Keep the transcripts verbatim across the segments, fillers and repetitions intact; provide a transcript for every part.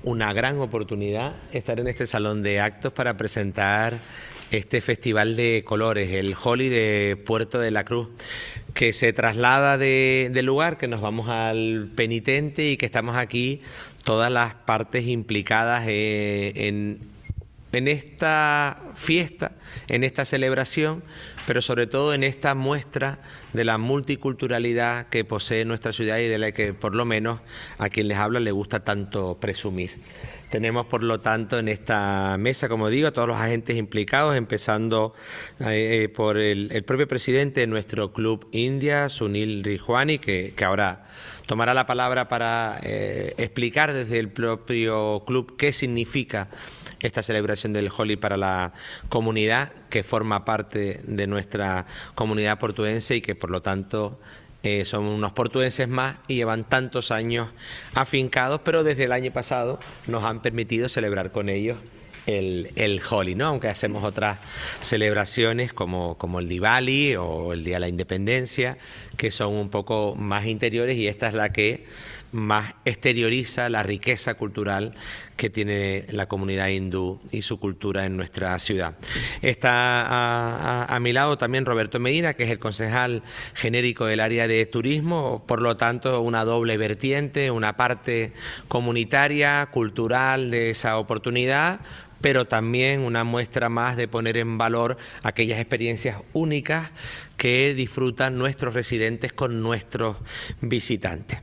una gran oportunidad estar en este salón de actos para presentar este festival de colores, el Holi de Puerto de la Cruz, que se traslada de, del lugar, que nos vamos al penitente y que estamos aquí todas las partes implicadas eh, en, en esta fiesta, en esta celebración, pero sobre todo en esta muestra de la multiculturalidad que posee nuestra ciudad y de la que por lo menos a quien les habla le gusta tanto presumir. Tenemos, por lo tanto, en esta mesa, como digo, a todos los agentes implicados, empezando eh, por el, el propio presidente de nuestro Club India, Sunil Rijwani, que, que ahora tomará la palabra para eh, explicar desde el propio club qué significa esta celebración del Holi para la comunidad que forma parte de nuestra comunidad portuense y que, por lo tanto, Eh, son unos portuenses más y llevan tantos años afincados, pero desde el año pasado nos han permitido celebrar con ellos el, el Holi, ¿no? Aunque hacemos otras celebraciones como, como el Diwali o el Día de la Independencia, que son un poco más interiores, y esta es la que más exterioriza la riqueza cultural que tiene la comunidad hindú y su cultura en nuestra ciudad. Está a, a, a mi lado también Roberto Medina, que es el concejal genérico del área de turismo, por lo tanto una doble vertiente, una parte comunitaria, cultural de esa oportunidad, pero también una muestra más de poner en valor aquellas experiencias únicas que disfrutan nuestros residentes con nuestros visitantes.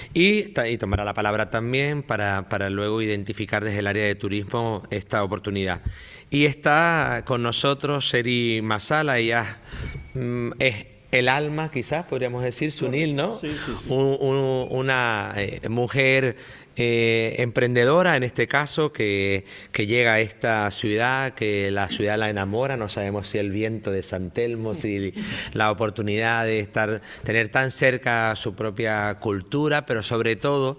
Y, y tomará la palabra también para, para luego identificar desde el área de turismo esta oportunidad. Y está con nosotros Seri Masala, ella mm, es el alma, quizás podríamos decir, Sunil, ¿no? Sí, sí, sí. Un, un, una eh, mujer Eh, emprendedora en este caso, que, que llega a esta ciudad, que la ciudad la enamora, no sabemos si el viento de San Telmo, si la oportunidad de estar, tener tan cerca su propia cultura, pero sobre todo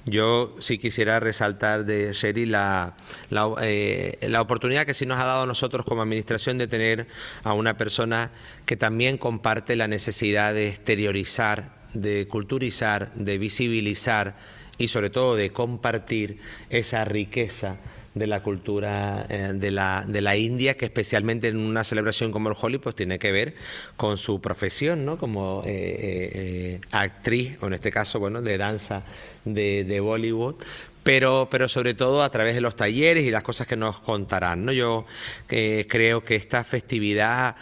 yo sí quisiera resaltar de Sherry la, la, eh, la oportunidad que sí nos ha dado a nosotros como administración de tener a una persona que también comparte la necesidad de exteriorizar, de culturizar, de visibilizar y sobre todo de compartir esa riqueza de la cultura eh, de, la, de la India, que especialmente en una celebración como el Holi pues tiene que ver con su profesión, ¿no? Como eh, eh, actriz, o en este caso, bueno, de danza de, de Bollywood. Pero, pero sobre todo a través de los talleres y las cosas que nos contarán, ¿no? Yo eh, creo que esta festividad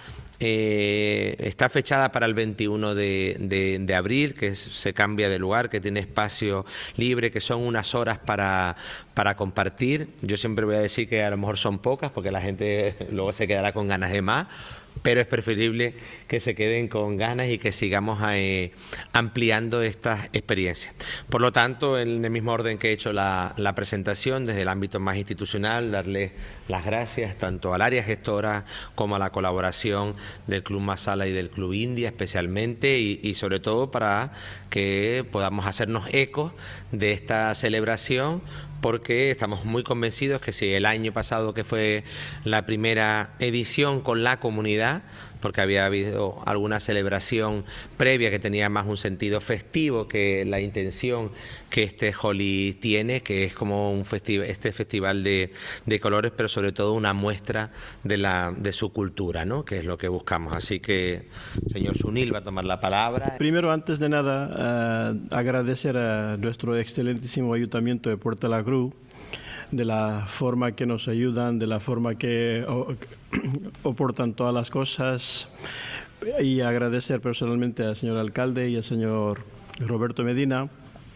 Eh, está fechada para el veintiuno de, de, de abril, que es, se cambia de lugar, que tiene espacio libre, que son unas horas para, para compartir. Yo siempre voy a decir que a lo mejor son pocas, porque la gente luego se quedará con ganas de más, pero es preferible que se queden con ganas y que sigamos eh, ampliando estas experiencias. Por lo tanto, en el mismo orden que he hecho la, la presentación, desde el ámbito más institucional, darle las gracias tanto al área gestora como a la colaboración del Club Masala y del Club India especialmente, y, y sobre todo para que podamos hacernos eco de esta celebración, porque estamos muy convencidos que si el año pasado, que fue la primera edición con la comunidad, porque había habido alguna celebración previa que tenía más un sentido festivo que la intención que este Holi tiene, que es como un festi este festival de, de colores, pero sobre todo una muestra de, la, de su cultura, ¿no? Que es lo que buscamos. Así que, señor Sunil va a tomar la palabra. Primero, antes de nada, uh, agradecer a nuestro excelentísimo Ayuntamiento de Puerto de la Cruz de la forma que nos ayudan, de la forma que aportan todas las cosas, y agradecer personalmente al señor alcalde y al señor Roberto Medina.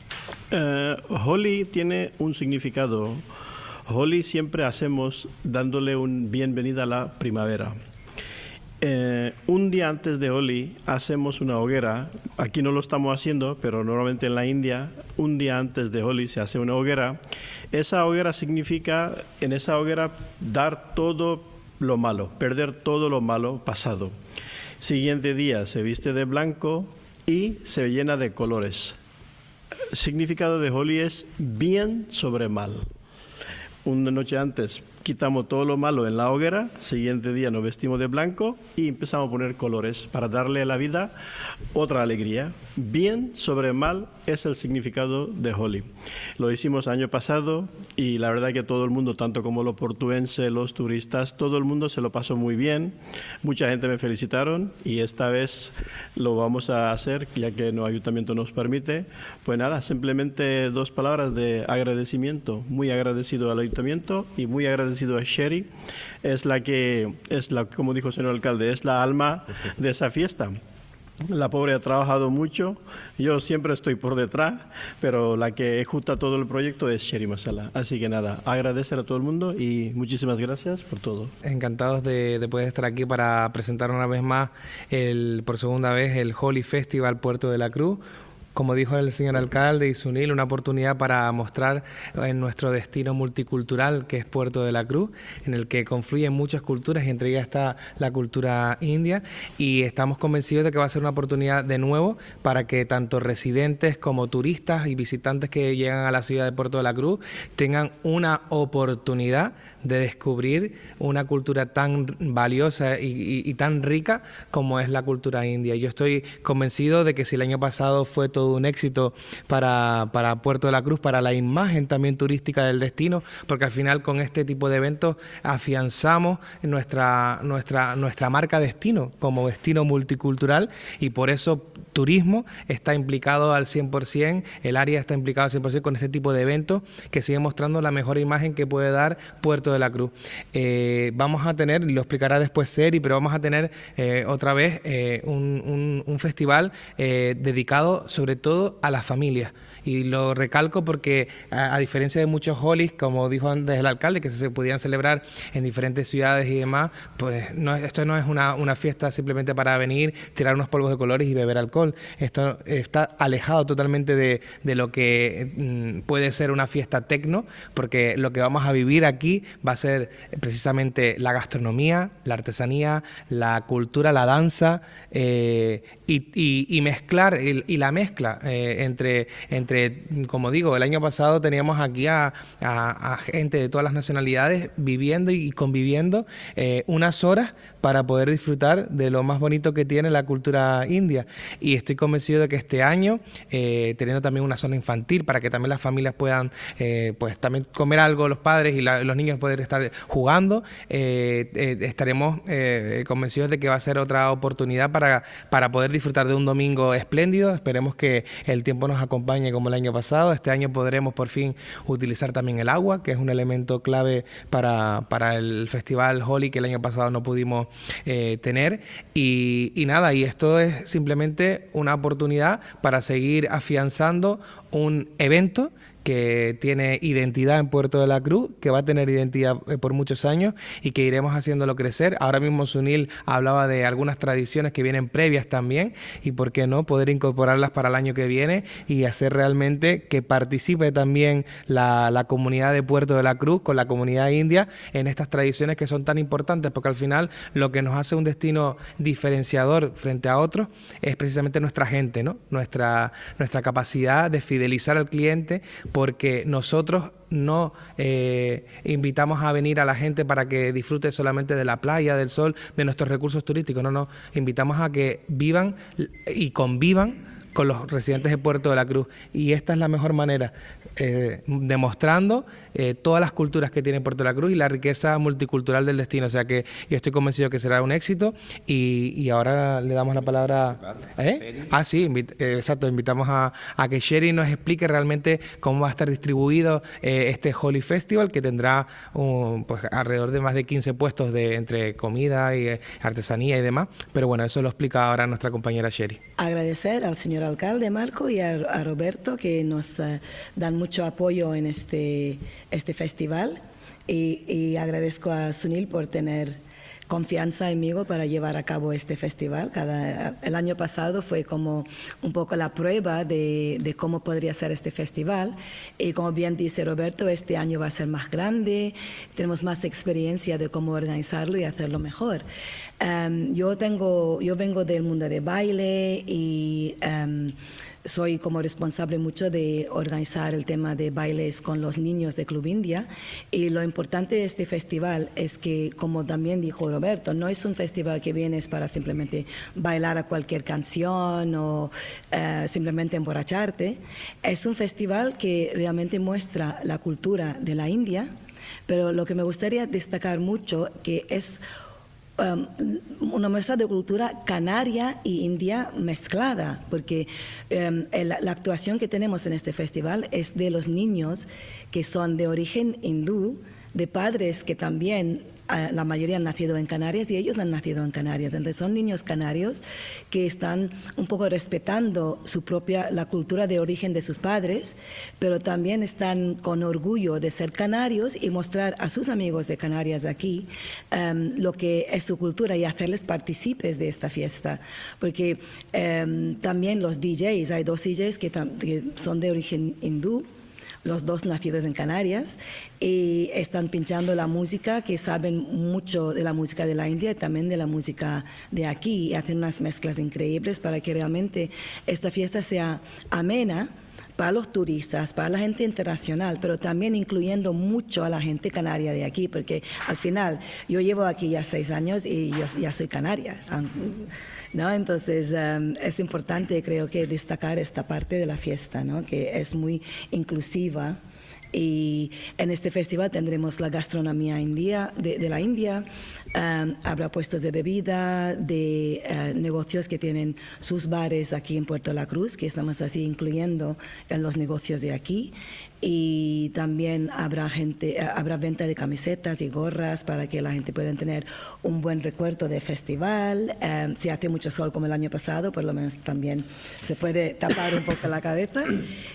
Uh, Holi tiene un significado. Holi siempre hacemos dándole un bienvenida a la primavera. Eh, un día antes de Holi hacemos una hoguera. Aquí no lo estamos haciendo, pero normalmente en la India, un día antes de Holi se hace una hoguera. Esa hoguera significa, en esa hoguera, dar todo lo malo, perder todo lo malo pasado. Siguiente día se viste de blanco y se llena de colores. El significado de Holi es bien sobre mal. una noche antes quitamos todo lo malo en la hoguera, siguiente día nos vestimos de blanco y empezamos a poner colores para darle a la vida otra alegría. Bien sobre mal es el significado de Holi. Lo hicimos año pasado y la verdad que todo el mundo, tanto como los portuenses, los turistas, todo el mundo se lo pasó muy bien. Mucha gente me felicitaron y esta vez lo vamos a hacer ya que el ayuntamiento nos permite. Pues nada, simplemente dos palabras de agradecimiento. Muy agradecido al ayuntamiento y muy agradecido a Sherry, es la que, es la, como dijo el señor alcalde, es la alma de esa fiesta. La pobre ha trabajado mucho, yo siempre estoy por detrás, pero la que ejecuta todo el proyecto es Sherry Masala. Así que nada, agradecer a todo el mundo y muchísimas gracias por todo. Encantados de, de poder estar aquí para presentar una vez más, el, por segunda vez, el Holi Festival Puerto de la Cruz. Como dijo el señor alcalde y Sunil, una oportunidad para mostrar en nuestro destino multicultural que es Puerto de la Cruz, en el que confluyen muchas culturas y entre ellas está la cultura india, y estamos convencidos de que va a ser una oportunidad de nuevo para que tanto residentes como turistas y visitantes que llegan a la ciudad de Puerto de la Cruz tengan una oportunidad de descubrir una cultura tan valiosa y, y, y tan rica como es la cultura india. Yo estoy convencido de que si el año pasado fue todo un éxito para, para Puerto de la Cruz, para la imagen también turística del destino, porque al final con este tipo de eventos afianzamos nuestra, nuestra, nuestra marca destino como destino multicultural, y por eso turismo está implicado al cien por ciento, el área está implicado al cien por ciento con este tipo de eventos que sigue mostrando la mejor imagen que puede dar Puerto de la Cruz. Eh, vamos a tener, lo explicará después Seri, pero vamos a tener eh, otra vez eh, un, un, un festival eh, dedicado sobre todo a las familias, y lo recalco porque a, a diferencia de muchos holis, como dijo antes el alcalde, que se podían celebrar en diferentes ciudades y demás, pues no, esto no es una, una fiesta simplemente para venir, tirar unos polvos de colores y beber alcohol. Esto está alejado totalmente de, de lo que mm, puede ser una fiesta tecno, porque lo que vamos a vivir aquí va a ser precisamente la gastronomía, la artesanía, la cultura, la danza, eh, y, y, y mezclar, y, y la mezcla eh, entre, entre, como digo, el año pasado teníamos aquí a, a, a gente de todas las nacionalidades viviendo y conviviendo eh, unas horas para poder disfrutar de lo más bonito que tiene la cultura india. Y estoy convencido de que este año, eh, teniendo también una zona infantil para que también las familias puedan eh, pues también comer algo, los padres y la, los niños poder estar jugando, eh, eh, estaremos eh, convencidos de que va a ser otra oportunidad para, para poder disfrutar de un domingo espléndido. Esperemos que el tiempo nos acompañe como el año pasado. Este año podremos por fin utilizar también el agua, que es un elemento clave para, para el festival Holi, que el año pasado no pudimos eh, tener. Y, y nada, y esto es simplemente una oportunidad para seguir afianzando un evento que tiene identidad en Puerto de la Cruz, que va a tener identidad por muchos años y que iremos haciéndolo crecer. Ahora mismo Sunil hablaba de algunas tradiciones que vienen previas también, y por qué no poder incorporarlas para el año que viene y hacer realmente que participe también la, la comunidad de Puerto de la Cruz con la comunidad india en estas tradiciones que son tan importantes, porque al final lo que nos hace un destino diferenciador frente a otros es precisamente nuestra gente, ¿no? Nuestra, nuestra capacidad de fidelizar al cliente, porque nosotros no eh, invitamos a venir a la gente para que disfrute solamente de la playa, del sol, de nuestros recursos turísticos, no, no, invitamos a que vivan y convivan con los residentes de Puerto de la Cruz, y esta es la mejor manera, eh, demostrando eh, todas las culturas que tiene Puerto de la Cruz y la riqueza multicultural del destino. O sea que yo estoy convencido que será un éxito, y, y ahora le damos la palabra ¿eh? Ah, sí, invit eh, exacto, invitamos a, a que Sherry nos explique realmente cómo va a estar distribuido eh, este Holi Festival, que tendrá um, pues, alrededor de más de quince puestos de, entre comida y eh, artesanía y demás, pero bueno, eso lo explica ahora nuestra compañera Sherry. Agradecer al señor alcalde Marco y a, a Roberto, que nos uh, dan mucho apoyo en este, este festival, y, y agradezco a Sunil por tener confianza en mí para llevar a cabo este festival. Cada, el año pasado fue como un poco la prueba de, de cómo podría ser este festival, y como bien dice Roberto, este año va a ser más grande, tenemos más experiencia de cómo organizarlo y hacerlo mejor. Um, yo, tengo, yo vengo del mundo de baile y um, soy como responsable mucho de organizar el tema de bailes con los niños de Club India, y lo importante de este festival es que, como también dijo Roberto, no es un festival que vienes para simplemente bailar a cualquier canción o uh, simplemente emborracharte. Es un festival que realmente muestra la cultura de la India, pero lo que me gustaría destacar mucho que es Um, una muestra de cultura canaria y india mezclada, porque um, el, la actuación que tenemos en este festival es de los niños que son de origen hindú, de padres que también uh, la mayoría han nacido en Canarias y ellos han nacido en Canarias. Entonces son niños canarios que están un poco respetando su propia, la cultura de origen de sus padres, pero también están con orgullo de ser canarios y mostrar a sus amigos de Canarias aquí um, lo que es su cultura y hacerles partícipes de esta fiesta. Porque um, también los D Js, hay dos D Js que, que son de origen hindú, los dos nacidos en Canarias, y están pinchando la música, que saben mucho de la música de la India y también de la música de aquí, y hacen unas mezclas increíbles para que realmente esta fiesta sea amena para los turistas, para la gente internacional, pero también incluyendo mucho a la gente canaria de aquí, porque al final yo llevo aquí ya seis años y yo ya soy canaria, ¿no? Entonces um, es importante, creo que, destacar esta parte de la fiesta, ¿no? Que es muy inclusiva. Y en este festival tendremos la gastronomía india, de, de la India, um, habrá puestos de bebida, de uh, negocios que tienen sus bares aquí en Puerto La Cruz, que estamos así incluyendo en los negocios de aquí. Y también habrá gente, habrá venta de camisetas y gorras para que la gente pueda tener un buen recuerdo del festival. Um, si hace mucho sol como el año pasado, por lo menos también se puede tapar un poco la cabeza.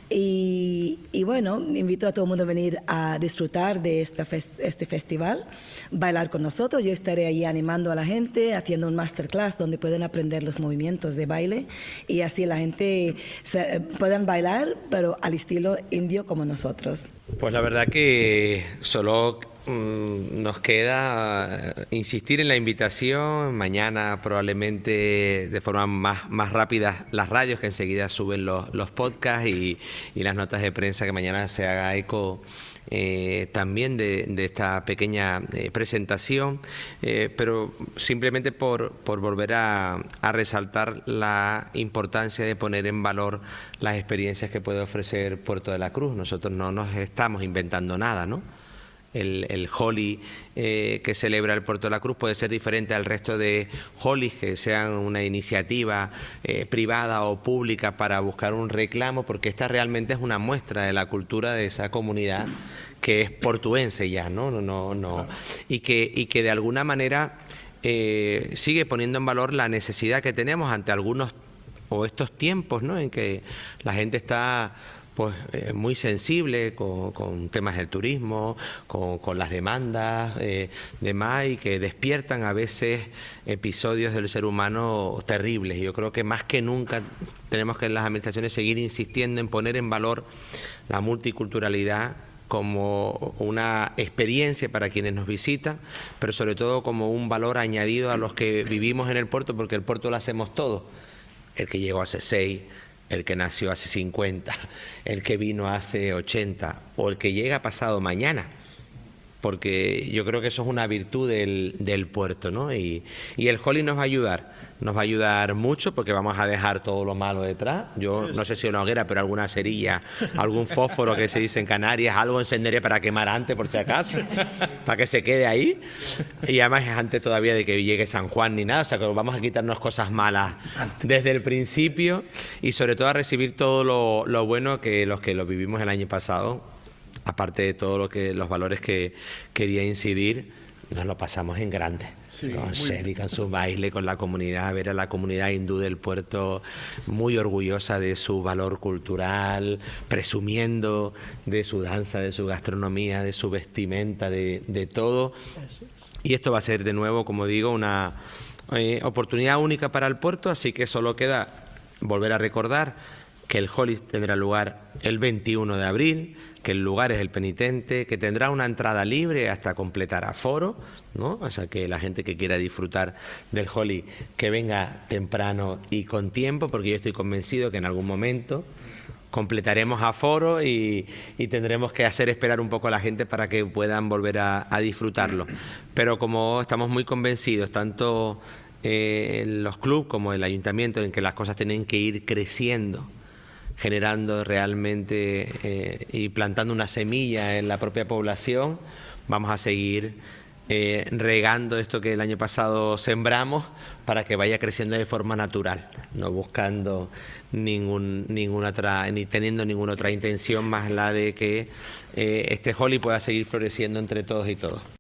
Y, y bueno, invito a todo el mundo a venir a disfrutar de esta fest este festival, bailar con nosotros. Yo estaré ahí animando a la gente, haciendo un masterclass donde pueden aprender los movimientos de baile y así la gente se, puedan bailar, pero al estilo indio como nosotros. Nosotros. Pues la verdad que solo mmm, nos queda insistir en la invitación. Mañana probablemente de forma más, más rápida las radios, que enseguida suben los, los podcasts y, y las notas de prensa, que mañana se haga eco Eh, también de, de esta pequeña eh, presentación, eh, pero simplemente por, por volver a, a resaltar la importancia de poner en valor las experiencias que puede ofrecer Puerto de la Cruz. Nosotros no nos estamos inventando nada, ¿no? El, el Holi eh, que celebra el Puerto de la Cruz puede ser diferente al resto de Holis que sean una iniciativa eh, privada o pública para buscar un reclamo, porque esta realmente es una muestra de la cultura de esa comunidad que es portuense ya, ¿no? no, no, no. Y, que, y que de alguna manera eh, sigue poniendo en valor la necesidad que tenemos ante algunos o estos tiempos, ¿no? En que la gente está pues eh, muy sensible con, con temas del turismo, con, con las demandas, eh, demás, y que despiertan a veces episodios del ser humano terribles. Y yo creo que más que nunca tenemos que en las administraciones seguir insistiendo en poner en valor la multiculturalidad como una experiencia para quienes nos visitan, pero sobre todo como un valor añadido a los que vivimos en el puerto, porque el puerto lo hacemos todos. El que llegó hace seis, el que nació hace cincuenta, el que vino hace ochenta o el que llega pasado mañana, porque yo creo que eso es una virtud del, del puerto, ¿no? Y, y el Holi nos va a ayudar, nos va a ayudar mucho, porque vamos a dejar todo lo malo detrás. Yo no sé si una hoguera, pero alguna cerilla, algún fósforo que se dice en Canarias, algo encenderé para quemar antes, por si acaso, para que se quede ahí. Y además es antes todavía de que llegue San Juan ni nada, o sea que vamos a quitarnos cosas malas desde el principio y sobre todo a recibir todo lo, lo bueno que los que lo vivimos el año pasado. Aparte de todo lo que los valores que quería incidir, nos lo pasamos en grande. Sí, con Shelly, con su baile, con la comunidad, ver a la comunidad hindú del puerto muy orgullosa de su valor cultural, presumiendo de su danza, de su gastronomía, de su vestimenta, de, de todo. Y esto va a ser de nuevo, como digo, una eh, oportunidad única para el puerto, así que solo queda volver a recordar que el Holi tendrá lugar el veintiuno de abril, que el lugar es el Penitente, que tendrá una entrada libre hasta completar aforo, ¿no? O sea, que la gente que quiera disfrutar del Holi, que venga temprano y con tiempo, porque yo estoy convencido que en algún momento completaremos aforo y, y tendremos que hacer esperar un poco a la gente para que puedan volver a, a disfrutarlo. Pero como estamos muy convencidos, tanto eh, los clubes como el ayuntamiento, en que las cosas tienen que ir creciendo, generando realmente eh, y plantando una semilla en la propia población, vamos a seguir eh, regando esto que el año pasado sembramos para que vaya creciendo de forma natural, no buscando ningún, ninguna otra, ni teniendo ninguna otra intención más la de que eh, este Holi pueda seguir floreciendo entre todos y todos.